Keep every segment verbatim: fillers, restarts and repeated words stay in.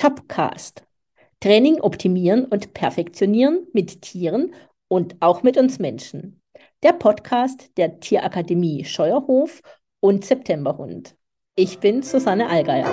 Topcast. Training optimieren und perfektionieren mit Tieren und auch mit uns Menschen. Der Podcast der Tierakademie Scheuerhof und Septemberhund. Ich bin Susanne Allgeier.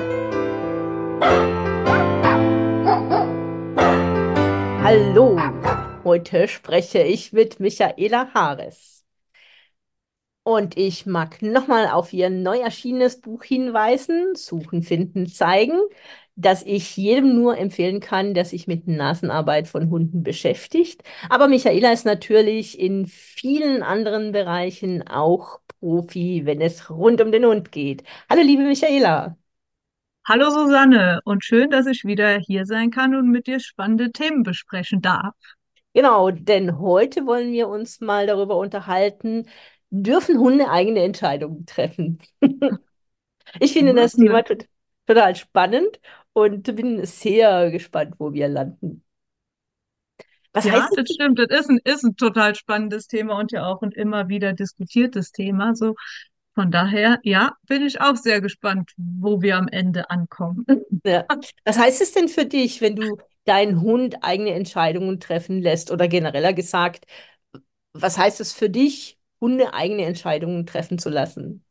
Hallo, heute spreche ich mit Michaela Haares. Und ich mag nochmal auf ihr neu erschienenes Buch hinweisen, Suchen, Finden, Zeigen, das ich jedem nur empfehlen kann, der sich mit Nasenarbeit von Hunden beschäftigt. Aber Michaela ist natürlich in vielen anderen Bereichen auch Profi, wenn es rund um den Hund geht. Hallo, liebe Michaela. Hallo Susanne und schön, dass ich wieder hier sein kann und mit dir spannende Themen besprechen darf. Genau, denn heute wollen wir uns mal darüber unterhalten, dürfen Hunde eigene Entscheidungen treffen? Ich finde das Dürfen Thema wir? tot- total spannend und bin sehr gespannt, wo wir landen. Was Ja, heißt das es? stimmt. Das ist ein, ist ein total spannendes Thema und ja auch ein immer wieder diskutiertes Thema. So von daher, ja, bin ich auch sehr gespannt, wo wir am Ende ankommen. Ja. Was heißt es denn für dich, wenn du deinen Hund eigene Entscheidungen treffen lässt? Oder genereller gesagt, was heißt es für dich, Hunde eigene Entscheidungen treffen zu lassen?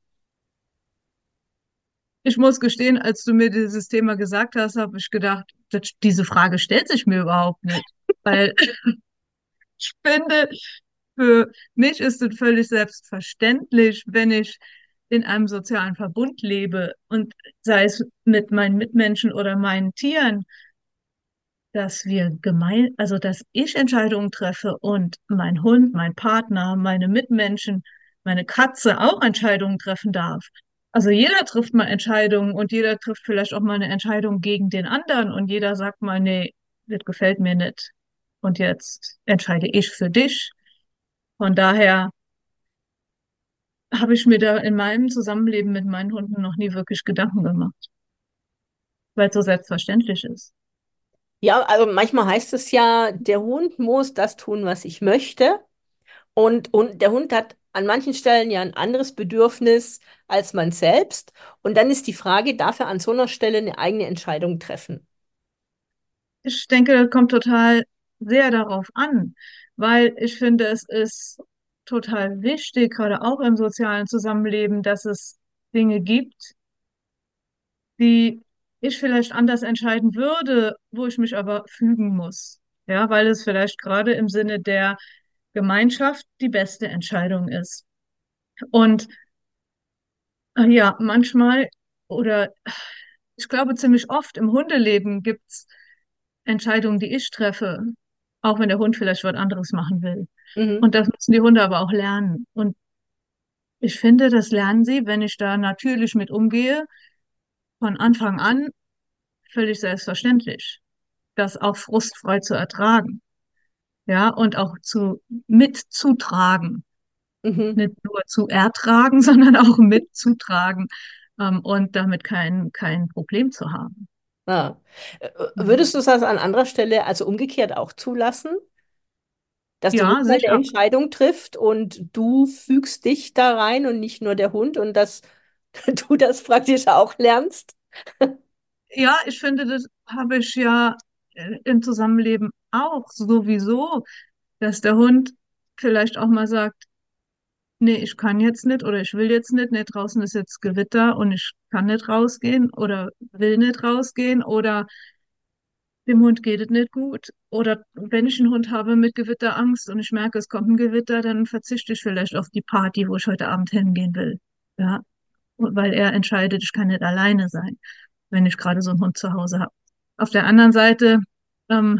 Ich muss gestehen, als du mir dieses Thema gesagt hast, habe ich gedacht, das, diese Frage stellt sich mir überhaupt nicht. Weil ich finde, für mich ist es völlig selbstverständlich, wenn ich in einem sozialen Verbund lebe und sei es mit meinen Mitmenschen oder meinen Tieren, dass wir gemein, also dass ich Entscheidungen treffe und mein Hund, mein Partner, meine Mitmenschen, meine Katze auch Entscheidungen treffen darf. Also jeder trifft mal Entscheidungen und jeder trifft vielleicht auch mal eine Entscheidung gegen den anderen und jeder sagt mal, nee, das gefällt mir nicht. Und jetzt entscheide ich für dich. Von daher habe ich mir da in meinem Zusammenleben mit meinen Hunden noch nie wirklich Gedanken gemacht, weil es so selbstverständlich ist. Ja, also manchmal heißt es ja, der Hund muss das tun, was ich möchte. Und, und der Hund hat an manchen Stellen ja ein anderes Bedürfnis als man selbst. Und dann ist die Frage, darf er an so einer Stelle eine eigene Entscheidung treffen? Ich denke, das kommt total sehr darauf an, weil ich finde, es ist total wichtig, gerade auch im sozialen Zusammenleben, dass es Dinge gibt, die ich vielleicht anders entscheiden würde, wo ich mich aber fügen muss. Ja, weil es vielleicht gerade im Sinne der Gemeinschaft die beste Entscheidung ist. Und äh, ja, manchmal oder ich glaube ziemlich oft im Hundeleben gibt's Entscheidungen, die ich treffe, auch wenn der Hund vielleicht was anderes machen will. Mhm. Und das müssen die Hunde aber auch lernen. Und ich finde, das lernen sie, wenn ich da natürlich mit umgehe, von Anfang an völlig selbstverständlich, das auch frustfrei zu ertragen. Ja, und auch zu mitzutragen. Mhm. Nicht nur zu ertragen, sondern auch mitzutragen, ähm, und damit kein, kein Problem zu haben. Ah. Äh, Würdest du das an anderer Stelle also umgekehrt auch zulassen, dass der Hund Ja, mal eine sicher. Entscheidung trifft und du fügst dich da rein und nicht nur der Hund und dass du das praktisch auch lernst? Ja, ich finde, das habe ich ja äh, im Zusammenleben auch sowieso, dass der Hund vielleicht auch mal sagt, nee, ich kann jetzt nicht oder ich will jetzt nicht, nee, draußen ist jetzt Gewitter und ich kann nicht rausgehen oder will nicht rausgehen oder dem Hund geht es nicht gut. Oder wenn ich einen Hund habe mit Gewitterangst und ich merke, es kommt ein Gewitter, dann verzichte ich vielleicht auf die Party, wo ich heute Abend hingehen will. Ja, weil er entscheidet, ich kann nicht alleine sein, wenn ich gerade so einen Hund zu Hause habe. Auf der anderen Seite ähm,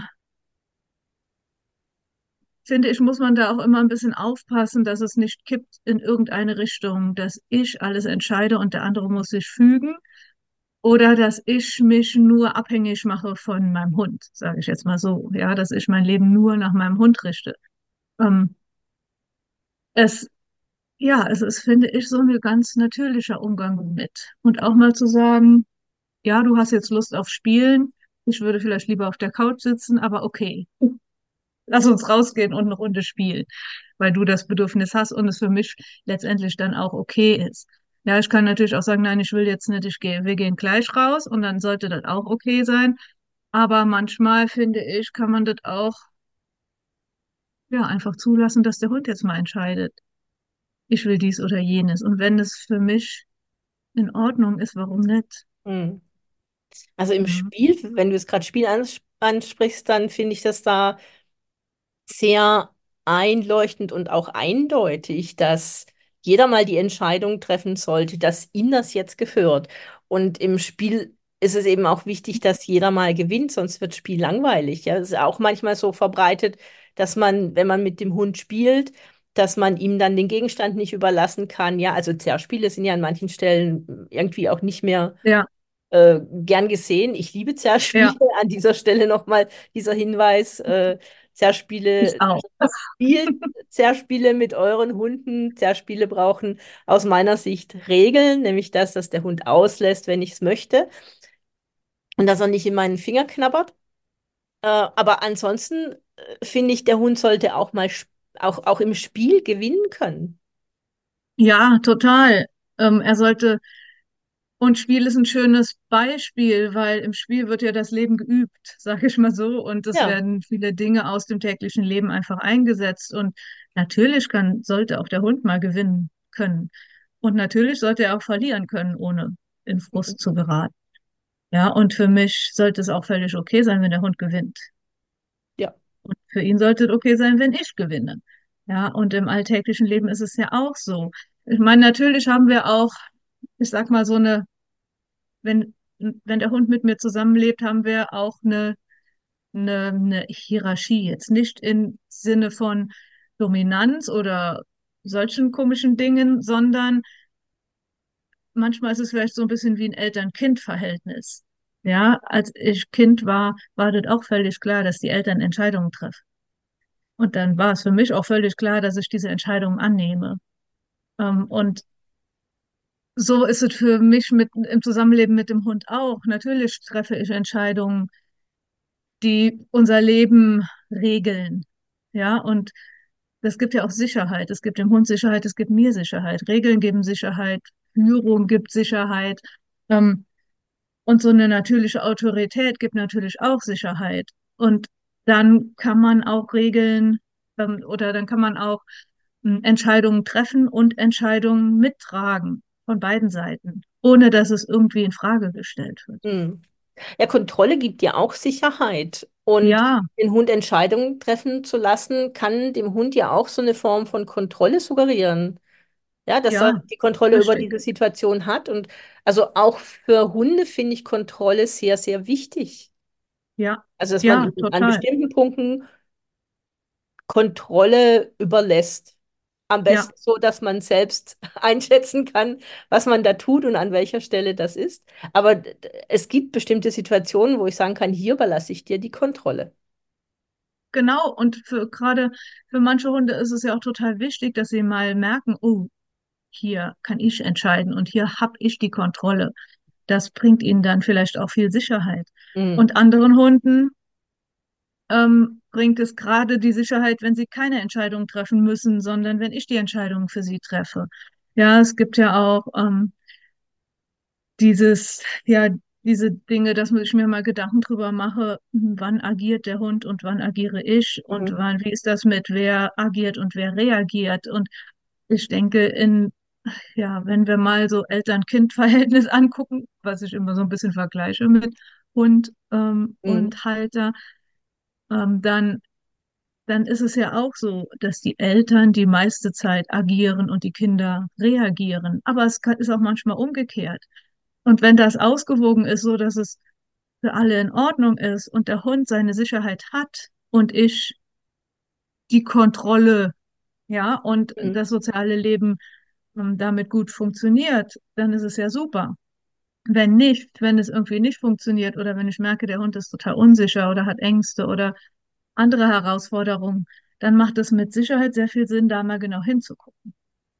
finde ich, muss man da auch immer ein bisschen aufpassen, dass es nicht kippt in irgendeine Richtung, dass ich alles entscheide und der andere muss sich fügen oder dass ich mich nur abhängig mache von meinem Hund, sage ich jetzt mal so, ja, dass ich mein Leben nur nach meinem Hund richte. Ähm, es, ja, es ist, finde ich, so ein ganz natürlicher Umgang mit. Und auch mal zu sagen, ja, du hast jetzt Lust auf Spielen, ich würde vielleicht lieber auf der Couch sitzen, aber okay, lass uns rausgehen und eine Runde spielen, weil du das Bedürfnis hast und es für mich letztendlich dann auch okay ist. Ja, ich kann natürlich auch sagen, nein, ich will jetzt nicht, ich gehe, wir gehen gleich raus und dann sollte das auch okay sein. Aber manchmal, finde ich, kann man das auch, ja, einfach zulassen, dass der Hund jetzt mal entscheidet. Ich will dies oder jenes. Und wenn es für mich in Ordnung ist, warum nicht? Mhm. Also im Mhm. Spiel, wenn du jetzt gerade Spiel ans ansprichst, dann finde ich das da sehr einleuchtend und auch eindeutig, dass jeder mal die Entscheidung treffen sollte, dass ihm das jetzt gehört. Und im Spiel ist es eben auch wichtig, dass jeder mal gewinnt, sonst wird das Spiel langweilig. Ja, es ist auch manchmal so verbreitet, dass man, wenn man mit dem Hund spielt, dass man ihm dann den Gegenstand nicht überlassen kann. Ja, also Zerspiele sind ja an manchen Stellen irgendwie auch nicht mehr Ja, äh, gern gesehen. Ich liebe Zerspiele. ja, An dieser Stelle nochmal dieser Hinweis. Äh, ich Zerspiele, auch. spielt Zerspiele mit euren Hunden. Zerspiele brauchen aus meiner Sicht Regeln, nämlich das, dass der Hund auslässt, wenn ich es möchte und dass er nicht in meinen Finger knabbert. Äh, aber ansonsten äh, finde ich, der Hund sollte auch mal sp- auch, auch im Spiel gewinnen können. Ja, total. Ähm, er sollte, und Spiel ist ein schönes Beispiel, weil im Spiel wird ja das Leben geübt, sage ich mal so, und es Ja. werden viele Dinge aus dem täglichen Leben einfach eingesetzt. Und natürlich kann, sollte auch der Hund mal gewinnen können. Und natürlich sollte er auch verlieren können, ohne in Frust zu geraten. Ja, und für mich sollte es auch völlig okay sein, wenn der Hund gewinnt. Ja. Und für ihn sollte es okay sein, wenn ich gewinne. Ja, und im alltäglichen Leben ist es ja auch so. Ich meine, natürlich haben wir auch, ich sag mal, so eine, wenn, wenn der Hund mit mir zusammenlebt, haben wir auch eine, eine, eine Hierarchie. Jetzt nicht im Sinne von Dominanz oder solchen komischen Dingen, sondern manchmal ist es vielleicht so ein bisschen wie ein Eltern-Kind-Verhältnis. Ja, als ich Kind war, war das auch völlig klar, dass die Eltern Entscheidungen treffen. Und dann war es für mich auch völlig klar, dass ich diese Entscheidungen annehme. Ähm, und so ist es für mich mit, im Zusammenleben mit dem Hund auch. Natürlich treffe ich Entscheidungen, die unser Leben regeln. Ja, und das gibt ja auch Sicherheit. Es gibt dem Hund Sicherheit, es gibt mir Sicherheit. Regeln geben Sicherheit, Führung gibt Sicherheit. Ähm, Und so eine natürliche Autorität gibt natürlich auch Sicherheit. Und dann kann man auch Regeln, ähm, oder dann kann man auch ähm, Entscheidungen treffen und Entscheidungen mittragen von beiden Seiten, ohne dass es irgendwie in Frage gestellt wird. Hm. Ja, Kontrolle gibt ja auch Sicherheit. Und Ja, den Hund Entscheidungen treffen zu lassen, kann dem Hund ja auch so eine Form von Kontrolle suggerieren. Ja, dass er ja, die Kontrolle über richtig. diese Situation hat. Und also auch für Hunde finde ich Kontrolle sehr, sehr wichtig. Ja, Also, dass man ja, ihnen an total. bestimmten Punkten Kontrolle überlässt. Am Ja, besten so, dass man selbst einschätzen kann, was man da tut und an welcher Stelle das ist. Aber d- d- es gibt bestimmte Situationen, wo ich sagen kann, hier überlasse ich dir die Kontrolle. genau. Und für gerade für manche Hunde ist es ja auch total wichtig, dass sie mal merken, oh, hier kann ich entscheiden und hier habe ich die Kontrolle. Das bringt ihnen dann vielleicht auch viel Sicherheit. Mhm. Und anderen Hunden ähm, bringt es gerade die Sicherheit, wenn sie keine Entscheidung treffen müssen, sondern wenn ich die Entscheidung für sie treffe. Ja, es gibt ja auch ähm, dieses, ja, diese Dinge, dass ich mir mal Gedanken drüber mache, hm, wann agiert der Hund und wann agiere ich und Mhm. wann, wie ist das mit wer agiert und wer reagiert. Und ich denke, in, ja, wenn wir mal so Eltern-Kind-Verhältnis angucken, was ich immer so ein bisschen vergleiche mit Hund ähm, Mhm. und Halter, ähm, dann, dann ist es ja auch so, dass die Eltern die meiste Zeit agieren und die Kinder reagieren. Aber es kann, ist auch manchmal umgekehrt. Und wenn das ausgewogen ist, so dass es für alle in Ordnung ist und der Hund seine Sicherheit hat und ich die Kontrolle, ja, und Mhm. das soziale Leben ähm, damit gut funktioniert, dann ist es ja super. Wenn nicht, wenn es irgendwie nicht funktioniert oder wenn ich merke, der Hund ist total unsicher oder hat Ängste oder andere Herausforderungen, dann macht es mit Sicherheit sehr viel Sinn, da mal genau hinzugucken.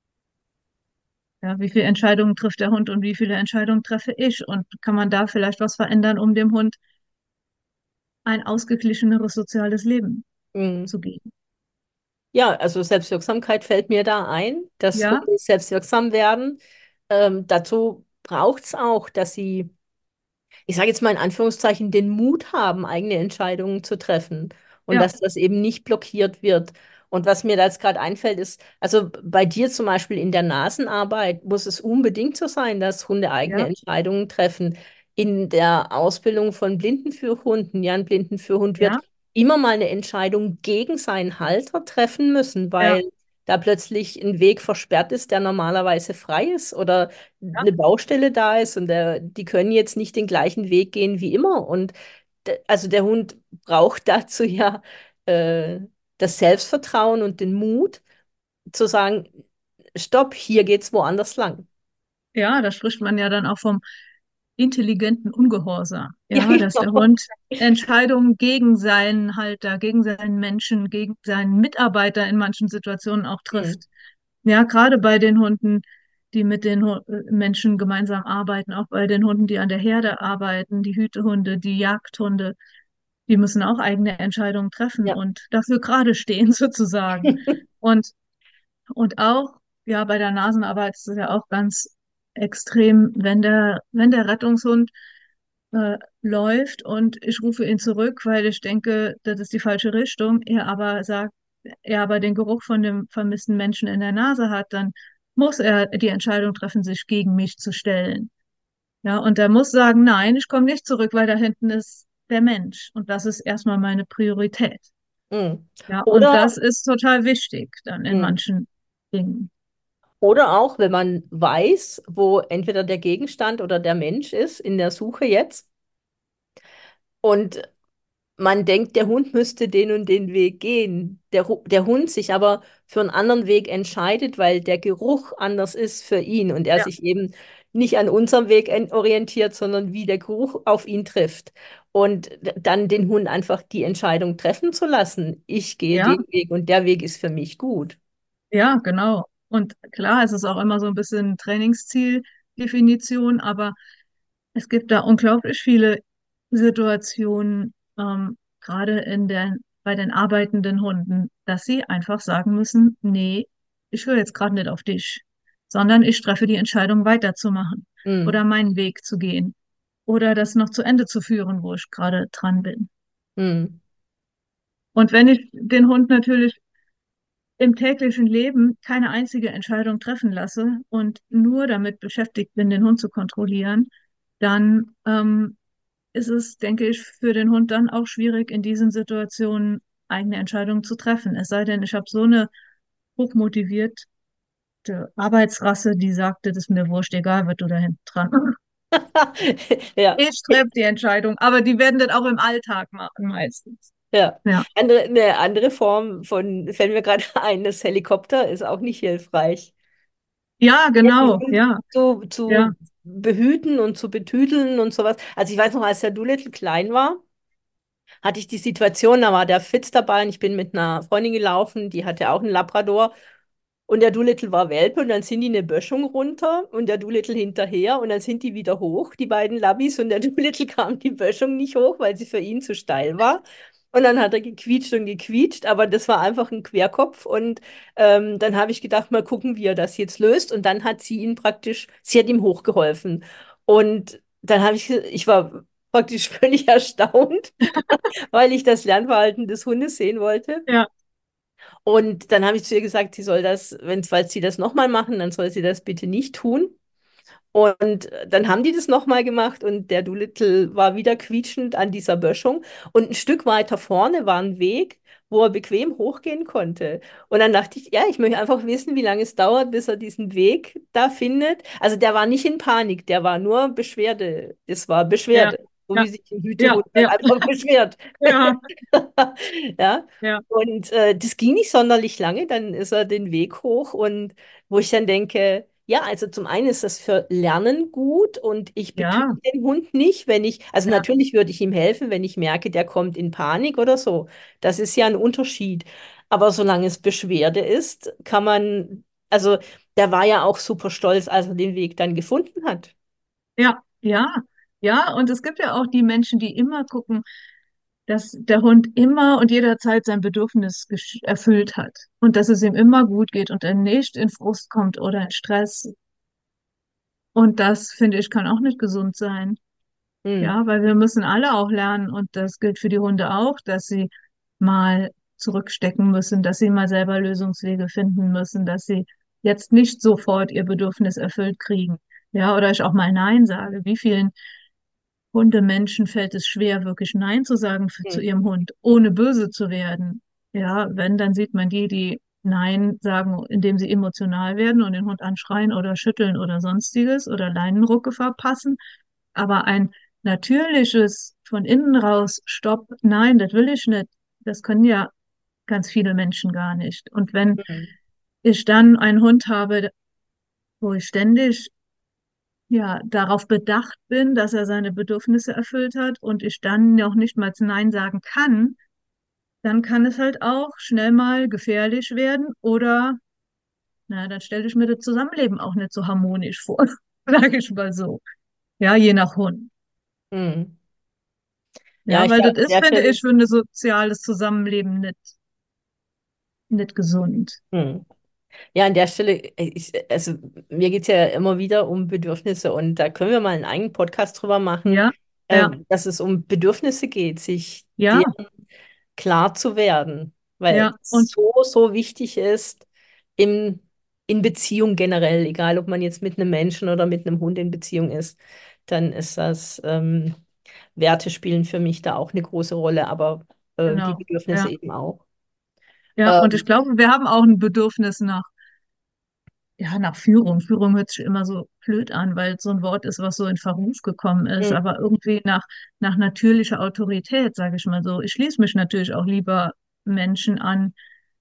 Ja, wie viele Entscheidungen trifft der Hund und wie viele Entscheidungen treffe ich? Und kann man da vielleicht was verändern, um dem Hund ein ausgeglicheneres soziales Leben Mhm. zu geben? Ja, also Selbstwirksamkeit fällt mir da ein, dass Ja, Hunde selbstwirksam werden. Ähm, dazu braucht es auch, dass sie ich sage jetzt mal in Anführungszeichen, den Mut haben, eigene Entscheidungen zu treffen und Ja, dass das eben nicht blockiert wird. Und was mir da jetzt gerade einfällt, ist, also bei dir zum Beispiel in der Nasenarbeit muss es unbedingt so sein, dass Hunde eigene ja, Entscheidungen treffen. In der Ausbildung von Blindenführhunden, ja, ein Blindenführhund wird ja, immer mal eine Entscheidung gegen seinen Halter treffen müssen, ja, weil da plötzlich ein Weg versperrt ist, der normalerweise frei ist oder ja, eine Baustelle da ist und der, die können jetzt nicht den gleichen Weg gehen wie immer. Und de, also der Hund braucht dazu ja äh, das Selbstvertrauen und den Mut zu sagen, stopp, hier geht's woanders lang. ja, da spricht man ja dann auch vom intelligenten Ungehorsam. Ja, Ja, dass der genau. Hund Entscheidungen gegen seinen Halter, gegen seinen Menschen, gegen seinen Mitarbeiter in manchen Situationen auch Hm. trifft. Ja, gerade bei den Hunden, die mit den Hu- äh, Menschen gemeinsam arbeiten, auch bei den Hunden, die an der Herde arbeiten, die Hütehunde, die Jagdhunde, die müssen auch eigene Entscheidungen treffen Ja. und dafür gerade stehen sozusagen. Und, und auch, ja, bei der Nasenarbeit ist es ja auch ganz extrem, wenn der, wenn der Rettungshund äh, läuft und ich rufe ihn zurück, weil ich denke, das ist die falsche Richtung, er aber sagt, er aber den Geruch von dem vermissten Menschen in der Nase hat, dann muss er die Entscheidung treffen, sich gegen mich zu stellen. Ja, und er muss sagen, nein, ich komme nicht zurück, weil da hinten ist der Mensch und das ist erstmal meine Priorität. Hm. Ja, und Oder, das ist total wichtig dann in hm. manchen Dingen. Oder auch, wenn man weiß, wo entweder der Gegenstand oder der Mensch ist in der Suche jetzt und man denkt, der Hund müsste den und den Weg gehen. Der, Hu- der Hund sich aber für einen anderen Weg entscheidet, weil der Geruch anders ist für ihn und er Ja, sich eben nicht an unserem Weg en- orientiert, sondern wie der Geruch auf ihn trifft. Und d- dann den Hund einfach die Entscheidung treffen zu lassen. Ich gehe ja, den Weg und der Weg ist für mich gut. ja, genau. Und klar, es ist auch immer so ein bisschen Trainingszieldefinition, aber es gibt da unglaublich viele Situationen, ähm, gerade in den, bei den arbeitenden Hunden, dass sie einfach sagen müssen, nee, ich höre jetzt gerade nicht auf dich, sondern ich treffe die Entscheidung weiterzumachen Hm, oder meinen Weg zu gehen oder das noch zu Ende zu führen, wo ich gerade dran bin. hm, Und wenn ich den Hund natürlich im täglichen Leben keine einzige Entscheidung treffen lasse und nur damit beschäftigt bin, den Hund zu kontrollieren, dann ähm, ist es, denke ich, für den Hund dann auch schwierig, in diesen Situationen eigene Entscheidungen zu treffen. Es sei denn, ich habe so eine hochmotivierte Arbeitsrasse, die sagte, das ist mir wurscht, egal, was du da hinten dran. Ja. Ich treffe die Entscheidung, aber die werden das auch im Alltag machen meistens. Ja. Ja, Andere, eine andere Form von, fällt mir gerade ein, das Helikopter ist auch nicht hilfreich. ja, Den genau, Hund ja, zu, ja, zu behüten und zu betüdeln und sowas. Also ich weiß noch, als der Doolittle klein war, hatte ich die Situation, da war der Fitz dabei und ich bin mit einer Freundin gelaufen, die hatte auch einen Labrador und der Doolittle war Welpe und dann sind die eine Böschung runter und der Doolittle hinterher und dann sind die wieder hoch, die beiden Labbys und der Doolittle kam die Böschung nicht hoch, weil sie für ihn zu steil war. Und dann hat er gequietscht und gequietscht, aber das war einfach ein Querkopf. Und ähm, dann habe ich gedacht, mal gucken, wie er das jetzt löst. Und dann hat sie ihn praktisch, sie hat ihm hochgeholfen. Und dann habe ich, ich war praktisch völlig erstaunt, weil ich das Lernverhalten des Hundes sehen wollte. ja, Und dann habe ich zu ihr gesagt, sie soll das, wenn, falls sie das nochmal machen, dann soll sie das bitte nicht tun. Und dann haben die das nochmal gemacht und der Doolittle war wieder quietschend an dieser Böschung. Und ein Stück weiter vorne war ein Weg, wo er bequem hochgehen konnte. Und dann dachte ich, ja, ich möchte einfach wissen, wie lange es dauert, bis er diesen Weg da findet. Also der war nicht in Panik, der war nur Beschwerde. Das war ja, Beschwerde, so ja, wie sich ein ja, Hütehund halt ja, einfach beschwert. ja, Ja. ja, Und äh, das ging nicht sonderlich lange, dann ist er den Weg hoch und wo ich dann denke, ja, also zum einen ist das für Lernen gut und ich ja, betüte den Hund nicht, wenn ich, also ja, natürlich würde ich ihm helfen, wenn ich merke, der kommt in Panik oder so. Das ist ja ein Unterschied. Aber solange es Beschwerde ist, kann man, also der war ja auch super stolz, als er den Weg dann gefunden hat. ja, ja, ja. Und es gibt ja auch die Menschen, die immer gucken, dass der Hund immer und jederzeit sein Bedürfnis gesch- erfüllt hat und dass es ihm immer gut geht und er nicht in Frust kommt oder in Stress. Und das, finde ich, kann auch nicht gesund sein. Mhm. Ja, weil wir müssen alle auch lernen und das gilt für die Hunde auch, dass sie mal zurückstecken müssen, dass sie mal selber Lösungswege finden müssen, dass sie jetzt nicht sofort ihr Bedürfnis erfüllt kriegen. Ja, oder ich auch mal Nein sage. Wie vielen Hundemenschen fällt es schwer, wirklich Nein zu sagen für, zu Mhm. ihrem Hund, ohne böse zu werden? Ja, wenn, dann sieht man die, die Nein sagen, indem sie emotional werden und den Hund anschreien oder schütteln oder sonstiges oder Leinenrucke verpassen. Aber ein natürliches von innen raus, Stopp, nein, das will ich nicht. Das können ja ganz viele Menschen gar nicht. Und wenn Mhm. ich dann einen Hund habe, wo ich ständig ja darauf bedacht bin, dass er seine Bedürfnisse erfüllt hat und ich dann noch nicht mal Nein sagen kann, dann kann es halt auch schnell mal gefährlich werden oder, na, dann stelle ich mir das Zusammenleben auch nicht so harmonisch vor, sage ich mal so. Ja, je nach Hund. Mhm. Ja, Ja, ich weil glaube, das an ist, der finde Stelle. ich, für ein soziales Zusammenleben nicht, nicht gesund. Mhm. Ja, an der Stelle, äh, ich, also mir geht es ja immer wieder um Bedürfnisse und da können wir mal einen eigenen Podcast drüber machen, Ja, äh, ja, dass es um Bedürfnisse geht, sich ja, der klar zu werden, weil ja, es und so, so wichtig ist im, in Beziehung generell, egal ob man jetzt mit einem Menschen oder mit einem Hund in Beziehung ist, dann ist das, ähm, Werte spielen für mich da auch eine große Rolle, aber äh, die genau, Bedürfnisse ja, eben auch. ja, und ich Ähm, glaube, wir haben auch ein Bedürfnis nach, ja, nach Führung. Führung hört sich immer so blöd an, weil es so ein Wort ist, was so in Verruf gekommen ist, mm, aber irgendwie nach, nach natürlicher Autorität, sage ich mal so. Ich schließe mich natürlich auch lieber Menschen an,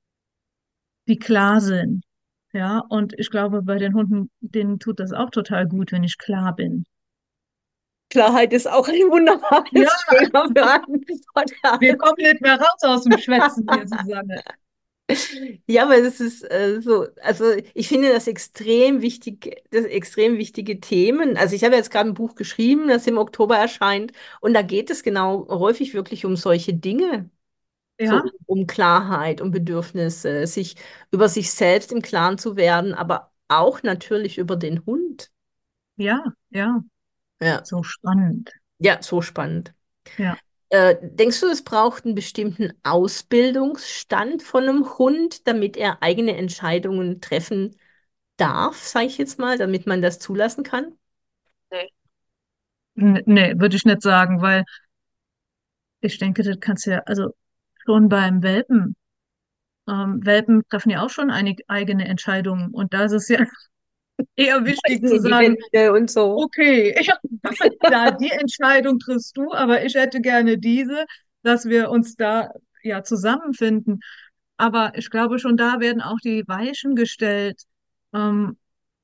die klar sind. Ja, und ich glaube, bei den Hunden, denen tut das auch total gut, wenn ich klar bin. Klarheit ist auch ein Ja, wunderbares Thema für einen wir Podcast. kommen nicht mehr raus aus dem Schwätzen hier, Susanne. Ja, aber das ist äh, so, also ich finde das extrem wichtig, das extrem wichtige Themen. Also ich habe jetzt gerade ein Buch geschrieben, das im Oktober erscheint, und da geht es genau häufig wirklich um solche Dinge, so Ja, um, um Klarheit, um Bedürfnisse, sich über sich selbst im Klaren zu werden, aber auch natürlich über den Hund. ja, ja, Ja, so spannend. ja, so spannend. Ja, Äh, denkst du, es braucht einen bestimmten Ausbildungsstand von einem Hund, damit er eigene Entscheidungen treffen darf, sage ich jetzt mal, damit man das zulassen kann? nee, N- nee, würde ich nicht sagen, weil ich denke, das kannst du ja, also schon beim Welpen. Ähm, Welpen treffen ja auch schon einige eigene Entscheidungen und da ist es ja eher wichtig Beißen zu in die sagen, Wände und so. okay, ja, da die Entscheidung triffst du, aber ich hätte gerne diese, dass wir uns da ja zusammenfinden. Aber ich glaube, schon da werden auch die Weichen gestellt, ähm,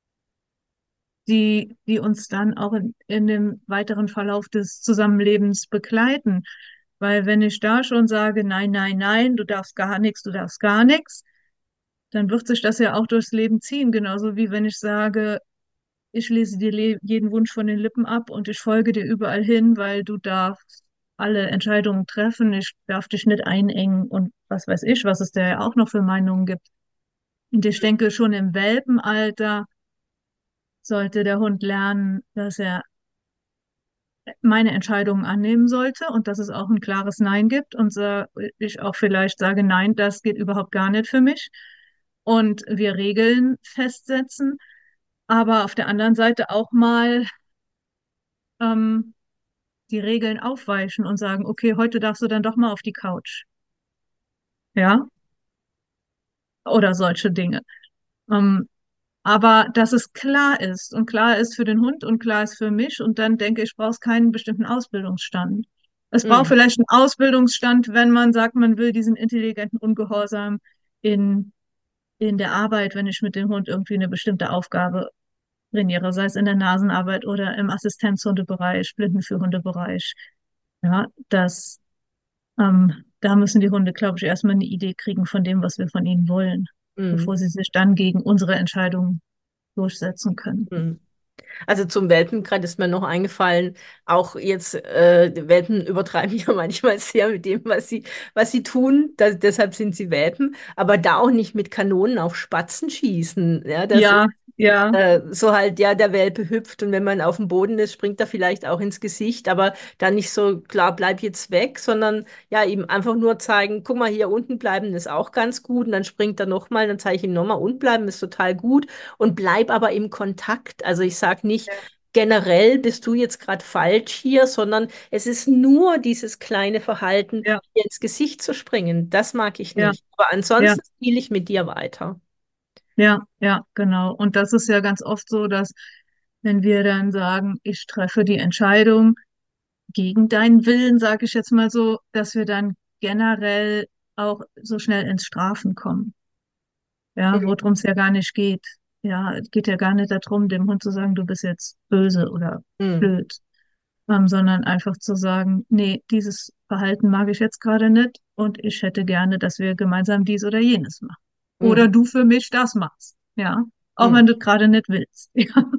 die, die uns dann auch in, in dem weiteren Verlauf des Zusammenlebens begleiten. Weil wenn ich da schon sage, nein, nein, nein, du darfst gar nichts, du darfst gar nichts, dann wird sich das ja auch durchs Leben ziehen. Genauso wie wenn ich sage, ich lese dir le jeden Wunsch von den Lippen ab und ich folge dir überall hin, weil du darfst alle Entscheidungen treffen, ich darf dich nicht einengen und was weiß ich, was es da ja auch noch für Meinungen gibt. Und ich denke, schon im Welpenalter sollte der Hund lernen, dass er meine Entscheidungen annehmen sollte und dass es auch ein klares Nein gibt und so, ich auch vielleicht sage, nein, das geht überhaupt gar nicht für mich und wir Regeln festsetzen, aber auf der anderen Seite auch mal ähm, die Regeln aufweichen und sagen, okay, heute darfst du dann doch mal auf die Couch, ja, oder solche Dinge. Ähm, aber dass es klar ist und klar ist für den Hund und klar ist für mich und dann denke ich, brauchst keinen bestimmten Ausbildungsstand. Es braucht Hm, vielleicht einen Ausbildungsstand, wenn man sagt, man will diesen intelligenten Ungehorsam in, in der Arbeit, wenn ich mit dem Hund irgendwie eine bestimmte Aufgabe trainiere, sei es in der Nasenarbeit oder im Assistenzhundebereich, Blindenführhundebereich. Ja, das, ähm, da müssen die Hunde, glaube ich, erstmal eine Idee kriegen von dem, was wir von ihnen wollen, hm, bevor sie sich dann gegen unsere Entscheidungen durchsetzen können. hm. Also zum Welpen gerade ist mir noch eingefallen, auch jetzt, äh, die Welpen übertreiben ja manchmal sehr mit dem, was sie, was sie tun. Da, deshalb sind sie Welpen, aber da auch nicht mit Kanonen auf Spatzen schießen. Ja, das ist, Ja, Ja, Äh, so halt, ja, der Welpe hüpft und wenn man auf dem Boden ist, springt er vielleicht auch ins Gesicht, aber dann nicht so, klar, bleib jetzt weg, sondern ja, ihm einfach nur zeigen, guck mal, hier unten bleiben ist auch ganz gut und dann springt er nochmal, dann zeige ich ihm nochmal, unten bleiben ist total gut und bleib aber im Kontakt. Also ich sage nicht, ja, generell bist du jetzt gerade falsch hier, sondern es ist nur dieses kleine Verhalten, ja, dir ins Gesicht zu springen. Das mag ich ja, nicht. Aber ja, ansonsten spiele ich mit dir weiter. ja, ja, genau. Und das ist ja ganz oft so, dass wenn wir dann sagen, ich treffe die Entscheidung gegen deinen Willen, sage ich jetzt mal so, dass wir dann generell auch so schnell ins Strafen kommen. Ja, worum es ja gar nicht geht. Ja, es geht ja gar nicht darum, dem Hund zu sagen, du bist jetzt böse oder Hm. blöd, ähm, sondern einfach zu sagen, nee, dieses Verhalten mag ich jetzt gerade nicht und ich hätte gerne, dass wir gemeinsam dies oder jenes machen. Oder Hm. du für mich das machst. Ja, auch Hm. wenn du es gerade nicht willst.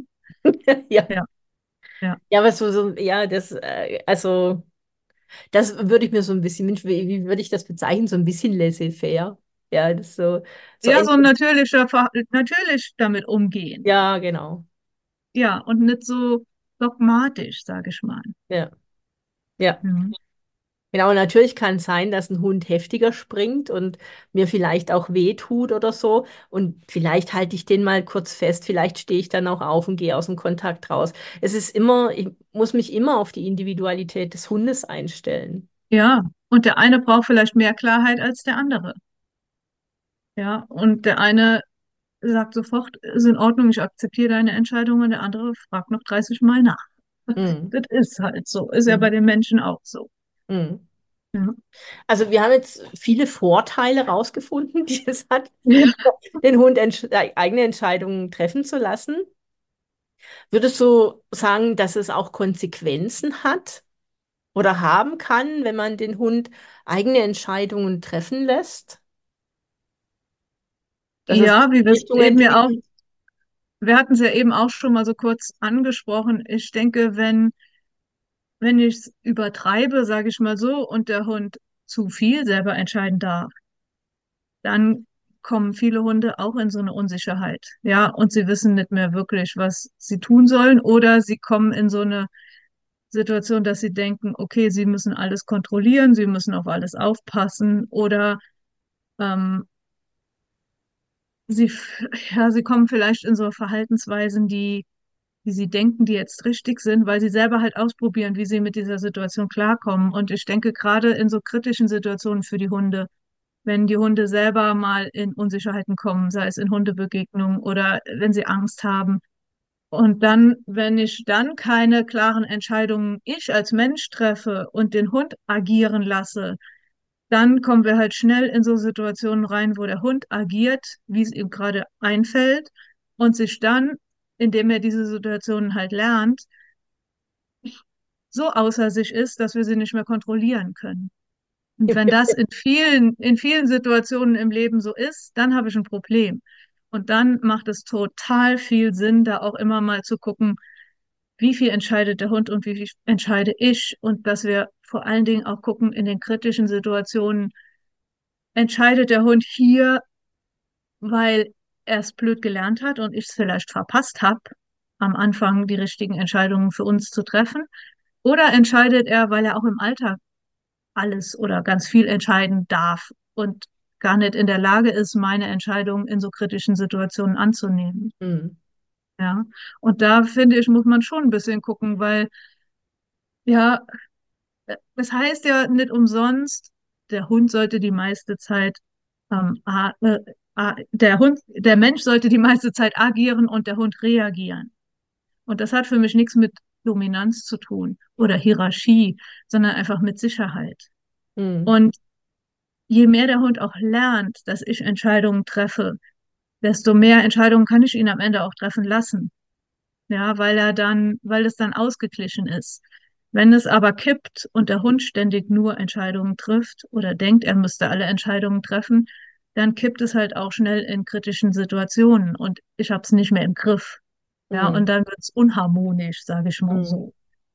Ja. Ja, ja, Ja, aber so, so, ja, das, äh, also, das würde ich mir so ein bisschen wünschen, wie, wie würde ich das bezeichnen? So ein bisschen laissez-faire. Ja, das so, so, ja, ja, ent- so ein natürlicher, Ver- natürlich damit umgehen. ja, genau. Ja, und nicht so dogmatisch, sage ich mal. Ja, ja. Ja. Genau, und natürlich kann es sein, dass ein Hund heftiger springt und mir vielleicht auch weh tut oder so. Und vielleicht halte ich den mal kurz fest, vielleicht stehe ich dann auch auf und gehe aus dem Kontakt raus. Es ist immer, ich muss mich immer auf die Individualität des Hundes einstellen. Ja, und der eine braucht vielleicht mehr Klarheit als der andere. Ja, und der eine sagt sofort, ist in Ordnung, ich akzeptiere deine Entscheidung, und der andere fragt noch dreißig Mal nach. Mm, Das ist halt so. Ist ja bei mm, den Menschen auch so. mm. Ja, Also wir haben jetzt viele Vorteile rausgefunden, die es hat, ja, den Hund entsch äh, eigene Entscheidungen treffen zu lassen. Würdest du sagen, dass es auch Konsequenzen hat oder haben kann, wenn man den Hund eigene Entscheidungen treffen lässt? Dass es ja, sich wie in wir es Richtung eben ja auch, entwickelt? wir hatten es ja eben auch schon mal so kurz angesprochen. Ich denke, wenn, wenn ich es übertreibe, sage ich mal so, und der Hund zu viel selber entscheiden darf, dann kommen viele Hunde auch in so eine Unsicherheit. Ja, und sie wissen nicht mehr wirklich, was sie tun sollen, oder sie kommen in so eine Situation, dass sie denken, okay, sie müssen alles kontrollieren, sie müssen auf alles aufpassen, oder ähm, sie, f- ja, sie kommen vielleicht in so Verhaltensweisen, die, die sie denken, die jetzt richtig sind, weil sie selber halt ausprobieren, wie sie mit dieser Situation klarkommen. Und ich denke, gerade in so kritischen Situationen für die Hunde, wenn die Hunde selber mal in Unsicherheiten kommen, sei es in Hundebegegnungen oder wenn sie Angst haben. Und dann, wenn ich dann keine klaren Entscheidungen ich als Mensch treffe und den Hund agieren lasse, dann kommen wir halt schnell in so Situationen rein, wo der Hund agiert, wie es ihm gerade einfällt, und sich dann, indem er diese Situationen halt lernt, so außer sich ist, dass wir sie nicht mehr kontrollieren können. Und wenn das in vielen, in vielen Situationen im Leben so ist, dann habe ich ein Problem. Und dann macht es total viel Sinn, da auch immer mal zu gucken, wie viel entscheidet der Hund und wie viel entscheide ich. Und dass wir vor allen Dingen auch gucken, in den kritischen Situationen, entscheidet der Hund hier, weil er es blöd gelernt hat und ich es vielleicht verpasst habe, am Anfang die richtigen Entscheidungen für uns zu treffen. Oder entscheidet er, weil er auch im Alltag alles oder ganz viel entscheiden darf und gar nicht in der Lage ist, meine Entscheidungen in so kritischen Situationen anzunehmen. Hm. Ja. Und da finde ich, muss man schon ein bisschen gucken, weil ja, es heißt ja nicht umsonst, der Hund sollte die meiste Zeit ähm, a- äh, a- der Hund, der Mensch sollte die meiste Zeit agieren und der Hund reagieren. Und das hat für mich nichts mit Dominanz zu tun oder Hierarchie, sondern einfach mit Sicherheit. Hm. Und je mehr der Hund auch lernt, dass ich Entscheidungen treffe, desto mehr Entscheidungen kann ich ihn am Ende auch treffen lassen. Ja, weil er dann, weil es dann ausgeglichen ist. Wenn es aber kippt und der Hund ständig nur Entscheidungen trifft oder denkt, er müsste alle Entscheidungen treffen, dann kippt es halt auch schnell in kritischen Situationen und ich habe es nicht mehr im Griff. Ja, und Hm. dann wird es unharmonisch, sage ich mal Hm. so.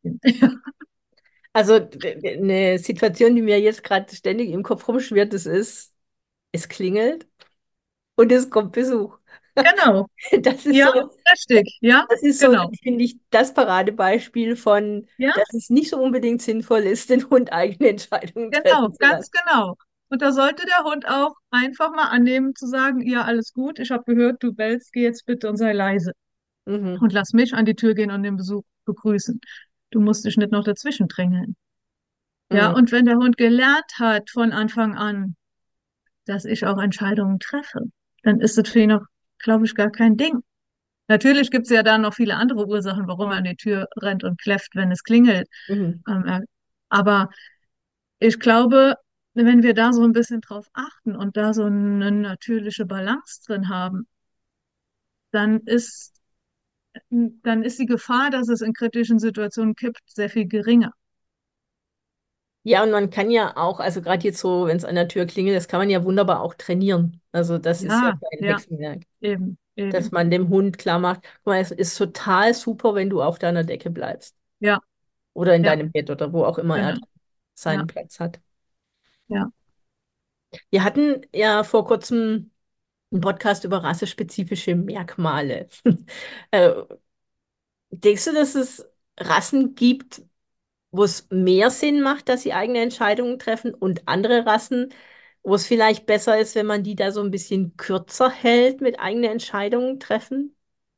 Also d- d- eine Situation, die mir jetzt gerade ständig im Kopf rumschwirrt, das ist, es klingelt und es kommt Besuch. genau. Das ist Ja, so, richtig. Ja, das ist so, genau. finde ich, das Paradebeispiel von, Ja, dass es nicht so unbedingt sinnvoll ist, den Hund eigene Entscheidungen genau, treffen zu ganz lassen. genau. Und da sollte der Hund auch einfach mal annehmen zu sagen, ja, alles gut, ich habe gehört, du bellst, geh jetzt bitte und sei leise. Mhm. Und lass mich an die Tür gehen und den Besuch begrüßen. Du musst dich nicht noch dazwischen drängeln. Ja, Mhm. und wenn der Hund gelernt hat von Anfang an, dass ich auch Entscheidungen treffe, dann ist das für ihn auch, glaube ich, gar kein Ding. Natürlich gibt es ja dann noch viele andere Ursachen, warum er an die Tür rennt und kläfft, wenn es klingelt. Mhm. Ähm, er- aber ich glaube, wenn wir da so ein bisschen drauf achten und da so eine natürliche Balance drin haben, dann ist, dann ist die Gefahr, dass es in kritischen Situationen kippt, sehr viel geringer. Ja, und man kann ja auch, also gerade jetzt so, wenn es an der Tür klingelt, das kann man ja wunderbar auch trainieren. Also das ist ja Ja, kein ja, Hexenwerk, eben, dass eben. man dem Hund klar macht, guck mal, es ist total super, wenn du auf deiner Decke bleibst Ja, oder in ja, deinem Bett oder wo auch immer er genau. dann Ja, seinen Platz hat. ja. Wir hatten ja vor kurzem einen Podcast über rassespezifische Merkmale. Äh, denkst du, dass es Rassen gibt, wo es mehr Sinn macht, dass sie eigene Entscheidungen treffen und andere Rassen, wo es vielleicht besser ist, wenn man die da so ein bisschen kürzer hält mit eigenen Entscheidungen treffen?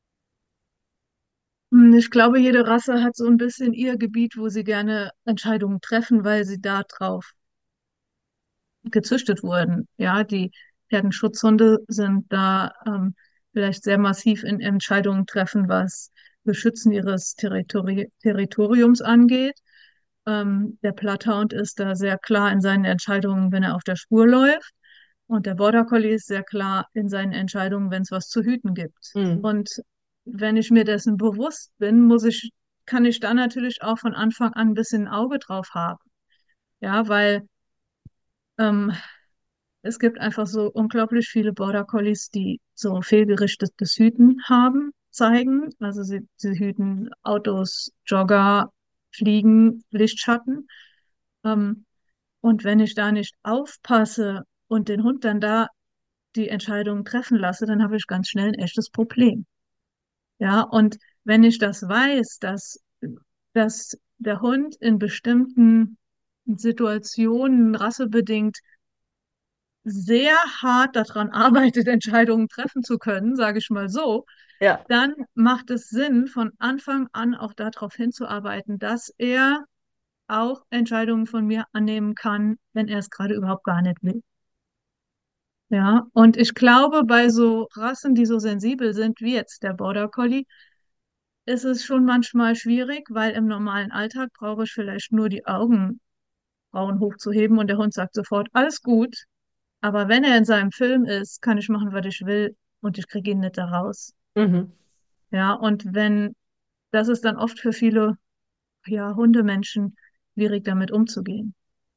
Hm, Ich glaube, jede Rasse hat so ein bisschen ihr Gebiet, wo sie gerne Entscheidungen treffen, weil sie da drauf gezüchtet wurden. Ja, die Herdenschutzhunde sind da ähm, vielleicht sehr massiv in Entscheidungen treffen, was Beschützen ihres Territori Territoriums angeht. Ähm, der Bloodhound ist da sehr klar in seinen Entscheidungen, wenn er auf der Spur läuft. Und der Border Collie ist sehr klar in seinen Entscheidungen, wenn es was zu hüten gibt. Mhm. Und wenn ich mir dessen bewusst bin, muss ich, kann ich da natürlich auch von Anfang an ein bisschen ein Auge drauf haben. Ja, weil ähm, es gibt einfach so unglaublich viele Border Collies, die so fehlgerichtetes Hüten haben, zeigen. Also sie, sie hüten Autos, Jogger, Fliegen, Lichtschatten. Ähm, und wenn ich da nicht aufpasse und den Hund dann da die Entscheidung treffen lasse, dann habe ich ganz schnell ein echtes Problem. Ja, und wenn ich das weiß, dass, dass der Hund in bestimmten Situationen rassebedingt sehr hart daran arbeitet, Entscheidungen treffen zu können, sage ich mal so, Ja. dann macht es Sinn, von Anfang an auch darauf hinzuarbeiten, dass er auch Entscheidungen von mir annehmen kann, wenn er es gerade überhaupt gar nicht will. Ja, und ich glaube, bei so Rassen, die so sensibel sind, wie jetzt der Border Collie, ist es schon manchmal schwierig, weil im normalen Alltag brauche ich vielleicht nur die Augenbrauen hochzuheben und der Hund sagt sofort, alles gut. Aber wenn er in seinem Film ist, kann ich machen, was ich will und ich kriege ihn nicht da raus. Mhm. Ja, und wenn, das ist dann oft für viele, ja, Hundemenschen schwierig damit umzugehen.